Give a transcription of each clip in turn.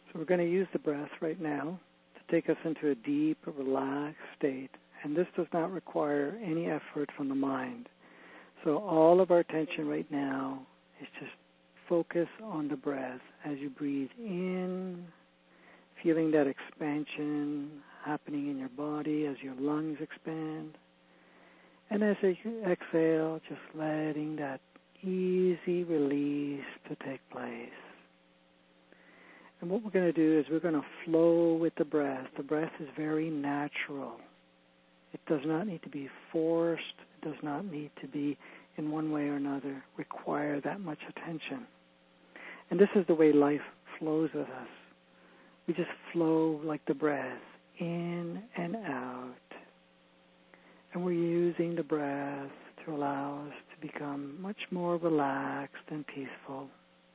So we're going to use the breath right now to take us into a deep, relaxed state. And this does not require any effort from the mind. So all of our attention right now is just focus on the breath as you breathe in, feeling that expansion happening in your body as your lungs expand. And as you exhale, just letting that easy release to take place. And what we're going to do is we're going to flow with the breath. The breath is very natural. It does not need to be forced. It does not need to be, in one way or another, require that much attention. And this is the way life flows with us. We just flow like the breath, in and out. And we're using the breath to allow us to become much more relaxed and peaceful.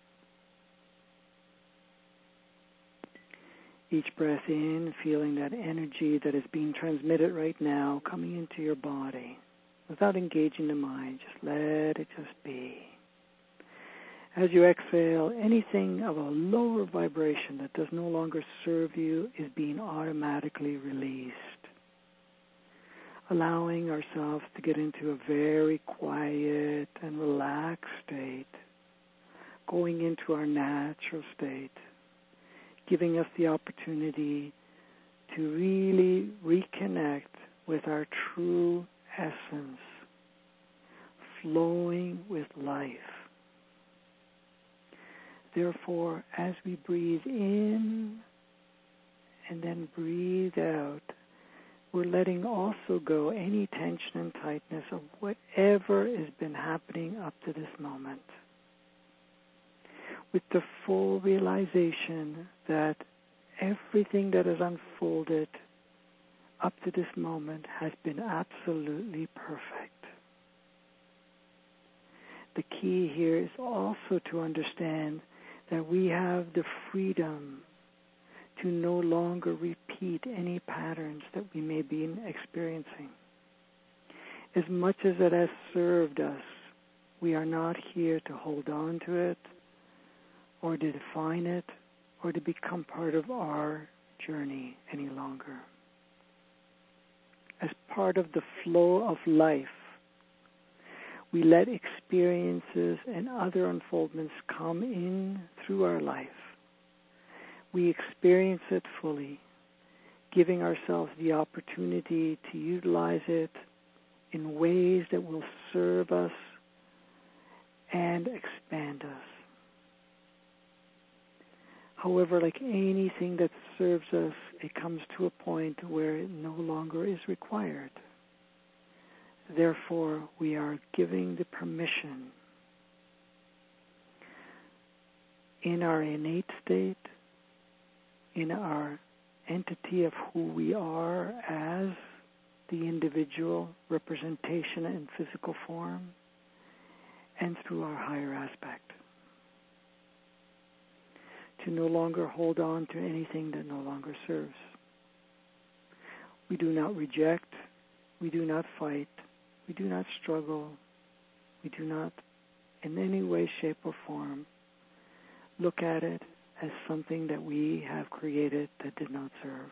Each breath in, feeling that energy that is being transmitted right now coming into your body. Without engaging the mind, just let it just be. As you exhale, anything of a lower vibration that does no longer serve you is being automatically released. Allowing ourselves to get into a very quiet and relaxed state, going into our natural state, giving us the opportunity to really reconnect with our true essence, flowing with life. Therefore, as we breathe in and then breathe out, we're letting also go any tension and tightness of whatever has been happening up to this moment, with the full realization that everything that has unfolded up to this moment has been absolutely perfect. The key here is also to understand that we have the freedom to no longer repeat any patterns that we may be experiencing. As much as it has served us, we are not here to hold on to it or to define it or to become part of our journey any longer. As part of the flow of life, we let experiences and other unfoldments come in through our life. We experience it fully, giving ourselves the opportunity to utilize it in ways that will serve us and expand us. However, like anything that serves us, it comes to a point where it no longer is required. Therefore, we are giving the permission in our innate state, in our entity of who we are as the individual representation in physical form, and through our higher aspect, to no longer hold on to anything that no longer serves. We do not reject, we do not fight, we do not struggle, we do not in any way, shape, or form look at it as something that we have created that did not serve.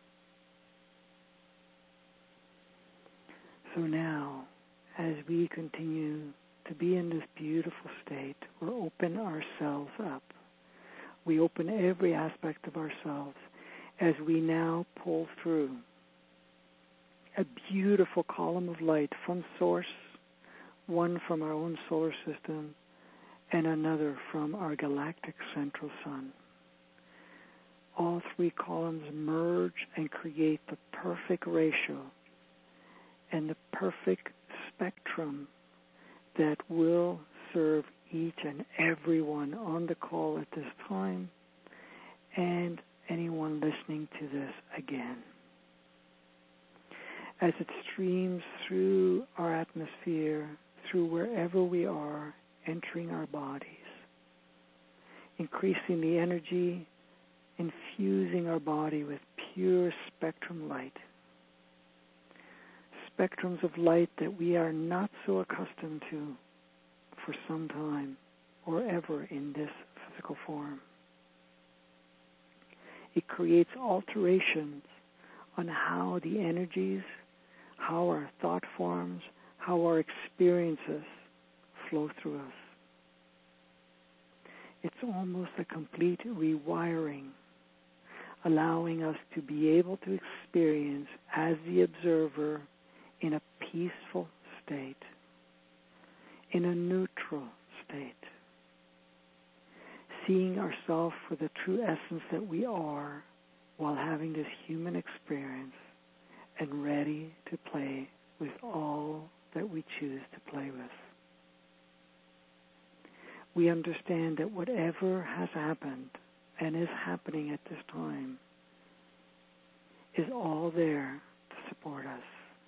So now, as we continue to be in this beautiful state, we'll open ourselves up. We open every aspect of ourselves as we now pull through a beautiful column of light from source, one from our own solar system, and another from our galactic central sun. All three columns merge and create the perfect ratio and the perfect spectrum that will serve each and everyone on the call at this time and anyone listening to this again. As it streams through our atmosphere, through wherever we are, entering our bodies, increasing the energy, infusing our body with pure spectrum light. Spectrums of light that we are not so accustomed to for some time or ever in this physical form. it creates alterations on how the energies, how our thought forms, how our experiences flow through us. It's almost a complete rewiring, allowing us to be able to experience as the observer in a peaceful state, in a neutral state, seeing ourselves for the true essence that we are while having this human experience and ready to play with all that we choose to play with. We understand that whatever has happened and is happening at this time is all there to support us.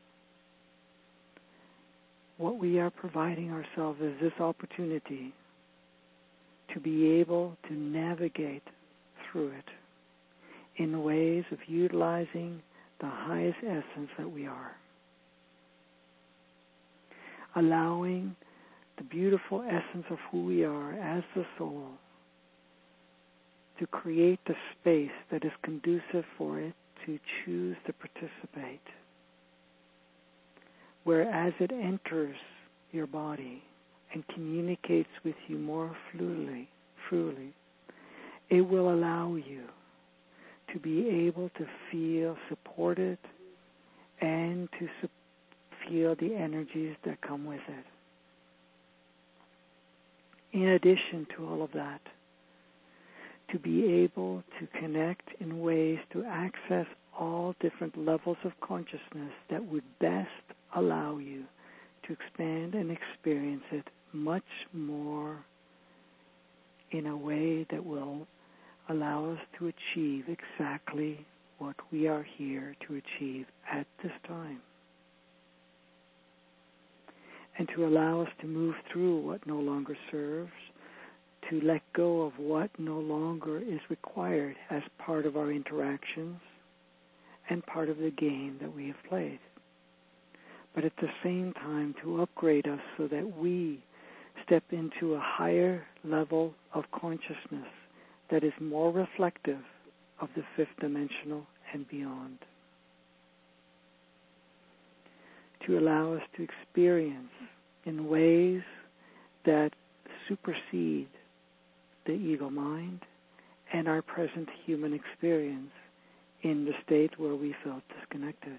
What we are providing ourselves is this opportunity to be able to navigate through it in ways of utilizing the highest essence that we are. Allowing the beautiful essence of who we are as the soul to create the space that is conducive for it to choose to participate. Where as it enters your body and communicates with you more fluidly, it will allow you to be able to feel supported and to feel the energies that come with it. In addition to all of that, to be able to connect in ways to access all different levels of consciousness that would best allow you to expand and experience it much more in a way that will allow us to achieve exactly what we are here to achieve at this time. And to allow us to move through what no longer serves, to let go of what no longer is required as part of our interactions and part of the game that we have played. But at the same time to upgrade us so that we step into a higher level of consciousness that is more reflective of the fifth dimensional and beyond. To allow us to experience in ways that supersede the ego mind and our present human experience in the state where we felt disconnected.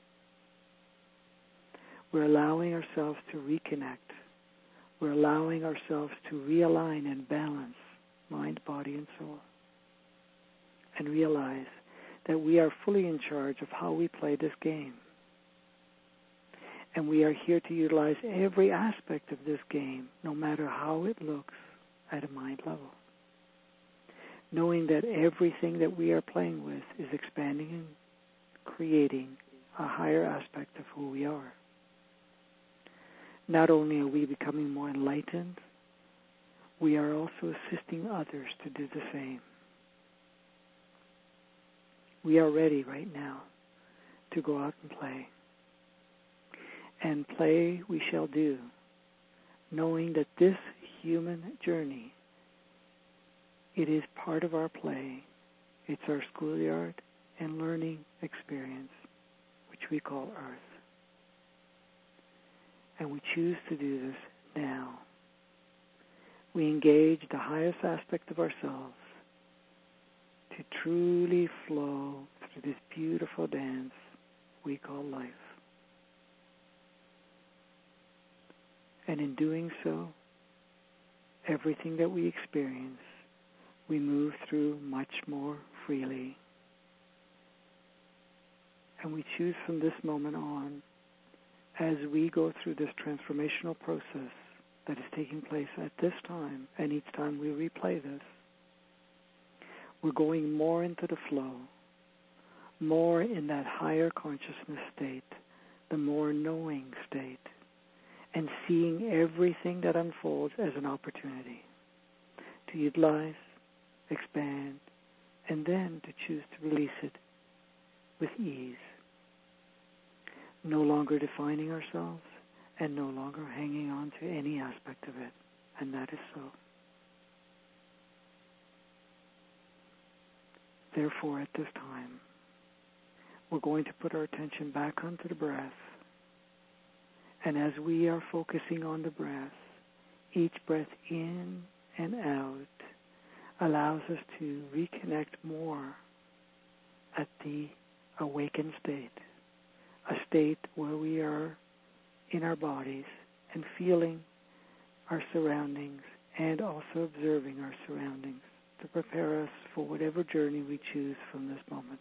We're allowing ourselves to reconnect. We're allowing ourselves to realign and balance mind, body, and soul. And realize that we are fully in charge of how we play this game. And we are here to utilize every aspect of this game, no matter how it looks at a mind level. Knowing that everything that we are playing with is expanding and creating a higher aspect of who we are. Not only are we becoming more enlightened, we are also assisting others to do the same. We are ready right now to go out and play. And play we shall do, knowing that this human journey, it is part of our play. It's our schoolyard and learning experience, which we call Earth. And we choose to do this now. We engage the highest aspect of ourselves to truly flow through this beautiful dance we call life. And in doing so, everything that we experience, we move through much more freely. And we choose from this moment on, as we go through this transformational process that is taking place at this time, and each time we replay this, we're going more into the flow, more in that higher consciousness state, the more knowing state, and seeing everything that unfolds as an opportunity to utilize, expand, and then to choose to release it with ease. No longer defining ourselves and no longer hanging on to any aspect of it. And that is so. Therefore, at this time, we're going to put our attention back onto the breath. And as we are focusing on the breath, each breath in and out allows us to reconnect more at the awakened state, a state where we are in our bodies and feeling our surroundings and also observing our surroundings to prepare us for whatever journey we choose from this moment.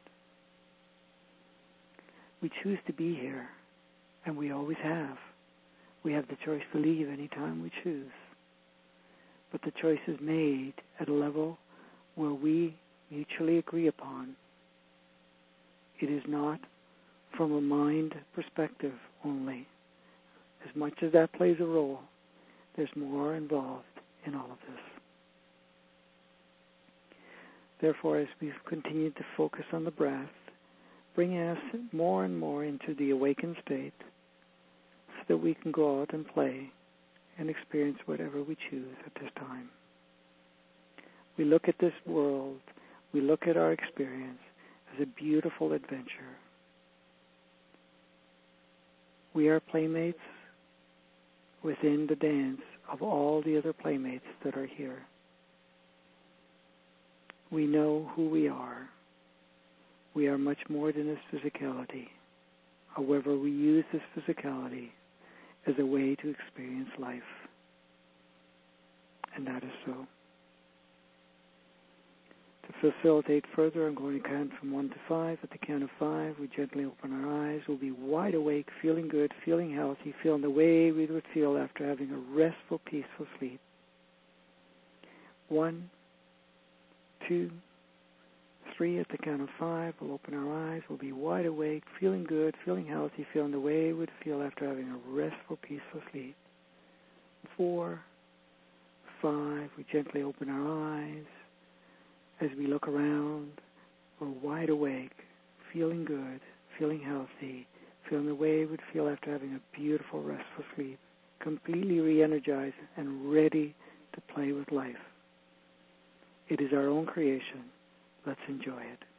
We choose to be here, and we always have. We have the choice to leave anytime we choose. But the choice is made at a level where we mutually agree upon. It is not from a mind perspective only. As much as that plays a role, there's more involved in all of this. Therefore, as we've continued to focus on the breath, bringing us more and more into the awakened state so that we can go out and play and experience whatever we choose at this time. We look at this world, we look at our experience as a beautiful adventure. We are playmates within the dance of all the other playmates that are here. We know who we are. We are much more than this physicality. However, we use this physicality as a way to experience life. And that is so. To facilitate further, I'm going to count from 1 to 5. At the count of 5, we gently open our eyes. We'll be wide awake, feeling good, feeling healthy, feeling the way we would feel after having a restful, peaceful sleep. 1, 2, 3. At the count of 5, we'll open our eyes. We'll be wide awake, feeling good, feeling healthy, feeling the way we would feel after having a restful, peaceful sleep. 4, 5. We gently open our eyes. As we look around, we're wide awake, feeling good, feeling healthy, feeling the way we would feel after having a beautiful, restful sleep, completely re-energized and ready to play with life. It is our own creation. Let's enjoy it.